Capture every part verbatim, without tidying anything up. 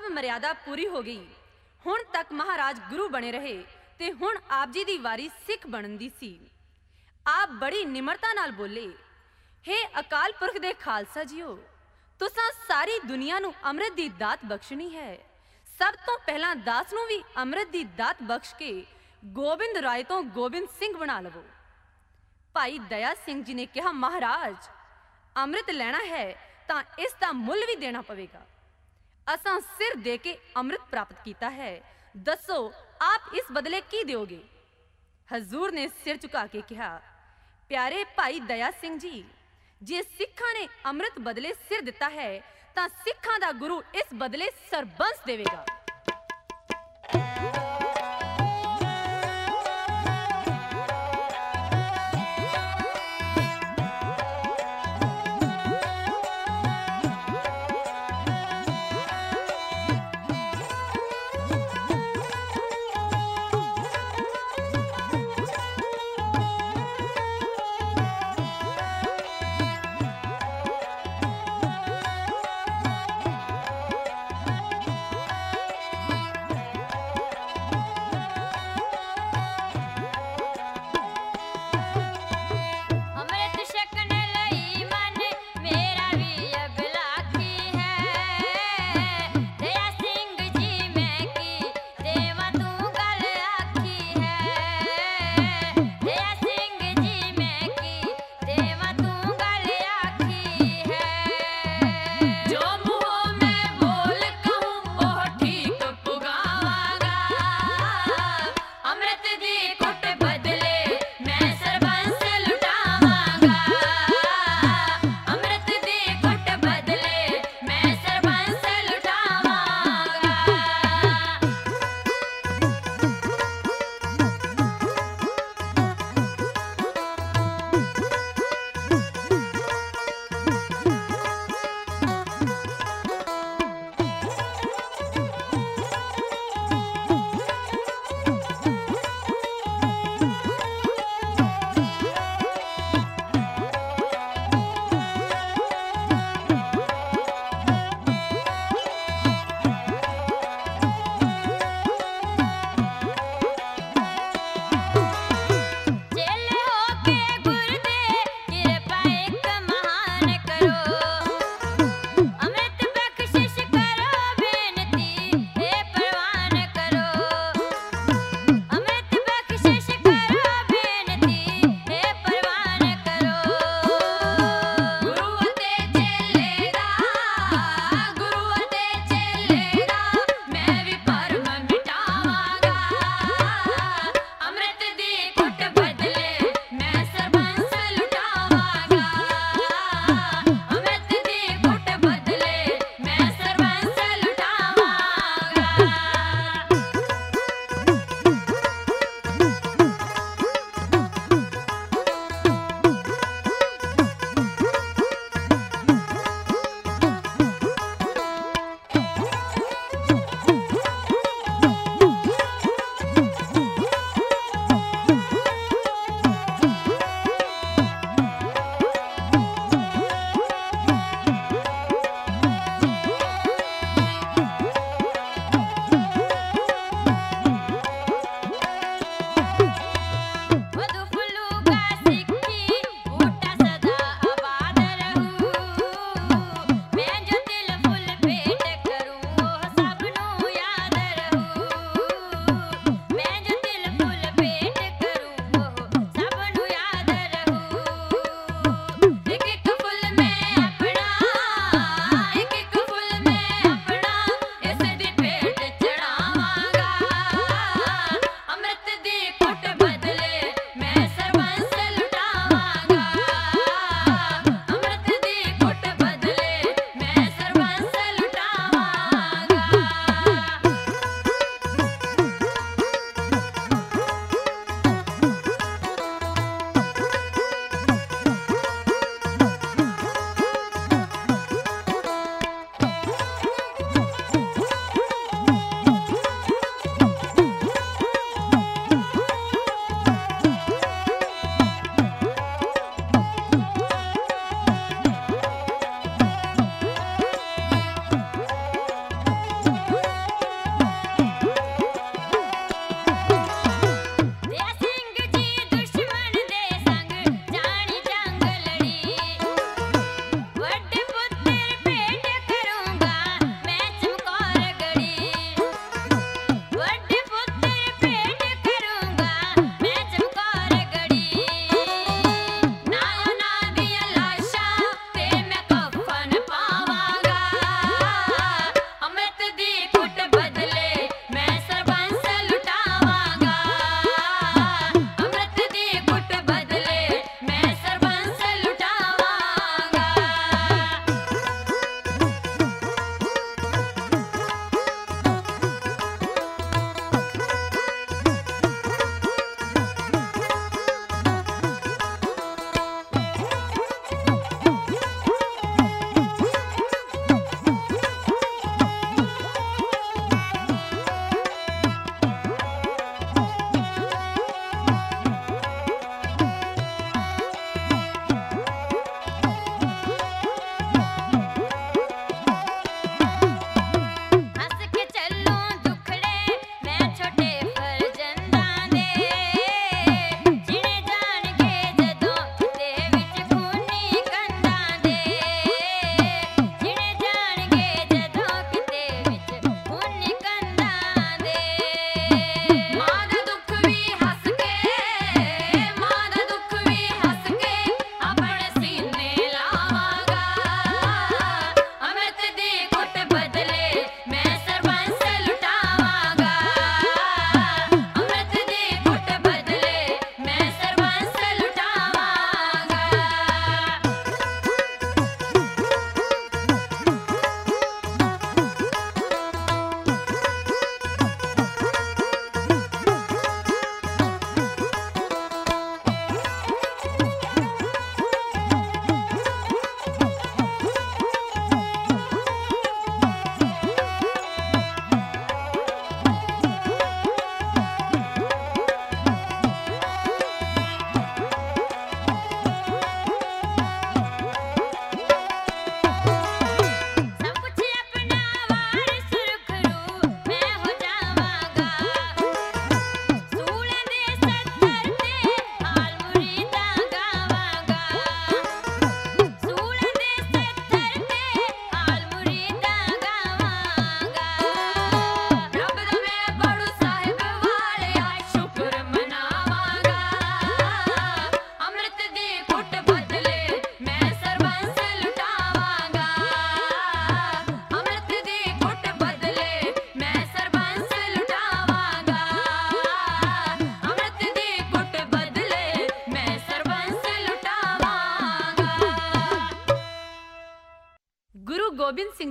सब मर्यादा पूरी हो गई। हुण तक महाराज गुरु बने रहे ते हुण आप जी दी वारी सिख बनन दी सी। आप बड़ी निमरता नाल बोले, हे अकाल पुरख दे खालसा जीओ, तुसां सारी दुनिया नूं अमृत दी दात बख्शनी है। सब तो पहला दास नूं भी अमृत दी दात बख्श के गोबिंद राय तो गोबिंद सिंह बना लवो। भाई दया सिंह जी ने कहा, महाराज अमृत लेना है तां इस दा मुल भी देना पवेगा। असां सिर दे के अमृत प्राप्त किया है, दसो आप इस बदले की दोगे? हजूर ने सिर झुका के कहा, प्यारे भाई दया सिंह जी, जे सिखां ने अमृत बदले सिर दिता है तां सिखां दा गुरु इस बदले सरबंस देवेगा।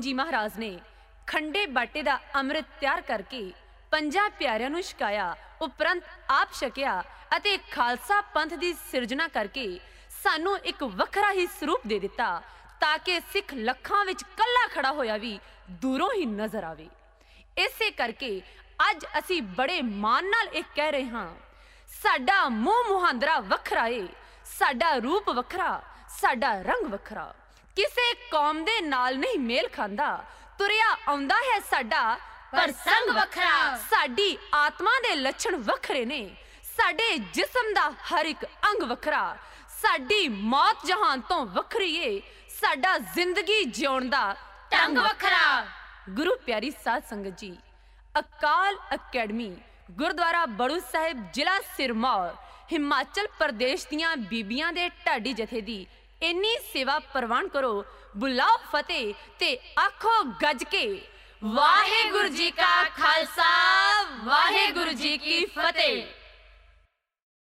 जी महाराज ने खंडे बाटे दा अमृत तैयार करके पंजा प्यारिਆਂ ਨੂੰ ਛਕਾਇਆ, उपरंत आप छकिया ਅਤੇ खालसा पंथ ਦੀ ਸਿਰਜਣਾ करके ਸਾਨੂੰ ਇੱਕ ਵੱਖਰਾ ਹੀ ਸਰੂਪ ਦੇ ਦਿੱਤਾ ਤਾਂ ਕਿ ਸਿੱਖ ਲੱਖਾਂ ਵਿੱਚ ਕੱਲਾ ਖੜਾ ਹੋਇਆ ਵੀ ਦੂਰੋਂ ਹੀ ਨਜ਼ਰ ਆਵੇ। ਇਸੇ ਕਰਕੇ ਅੱਜ ਅਸੀਂ ਬੜੇ ਮਾਣ ਨਾਲ ਇਹ ਕਹਿ ਰਹੇ ਹਾਂ, ਸਾਡਾ ਮੂੰਹ ਮੁਹਾਂਦਰਾ ਵੱਖਰਾ ਏ, ਸਾਡਾ ਰੂਪ ਵੱਖਰਾ, ਸਾਡਾ ਰੰਗ ਵੱਖਰਾ, ਕਿਸੇ ਕੌਮ ਦੇ ਨਾਲ ਨਹੀਂ ਮੇਲ ਖਾਂਦਾ, ਤੁਰਿਆ ਆਉਂਦਾ ਹੈ ਸਾਡਾ ਪ੍ਰਸੰਗ ਵੱਖਰਾ। ਸਾਡੀ ਆਤਮਾ ਦੇ ਲੱਛਣ ਵੱਖਰੇ ਨੇ, ਸਾਡੇ ਜਿਸਮ ਦਾ ਹਰ ਇੱਕ ਅੰਗ ਵੱਖਰਾ, ਸਾਡੀ ਮੌਤ ਜਹਾਨ ਤੋਂ ਵੱਖਰੀ ਏ, ਸਾਡਾ ਜ਼ਿੰਦਗੀ ਜਿਉਣ ਦਾ ਢੰਗ ਵੱਖਰਾ। ਗੁਰੂ ਪਿਆਰੀ ਸਾਧ ਸੰਗਤ ਜੀ, ਅਕਾਲ ਅਕੈਡਮੀ ਗੁਰਦੁਆਰਾ ਬੜੂ ਸਾਹਿਬ, ਜ਼ਿਲ੍ਹਾ ਸਿਰਮੌਰ, ਹਿਮਾਚਲ ਪ੍ਰਦੇਸ਼ ਦੀਆਂ ਬੀਬੀਆਂ ਦੇ ਢਾਡੀ ਜਥੇ ਦੀ ਇੰਨੀ ਸੇਵਾ ਪ੍ਰਵਾਨ ਕਰੋ। ਬੁਲਾਓ ਫਤਿਹ ਤੇ ਆਖੋ ਗੱਜ ਕੇ, ਵਾਹਿਗੁਰੂ ਜੀ ਕਾ ਖਾਲਸਾ, ਵਾਹਿਗੁਰੂ ਜੀ ਕੀ ਫਤਿਹ।